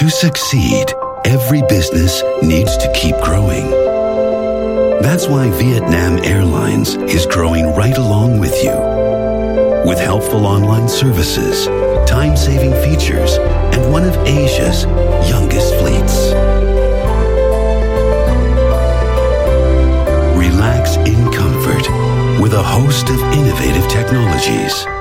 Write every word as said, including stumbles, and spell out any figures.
To succeed, every business needs to keep growing. That's why Vietnam Airlines is growing right along with you. With helpful online services, time-saving features, and one of Asia's youngest fleets. Relax in comfort with a host of innovative technologies.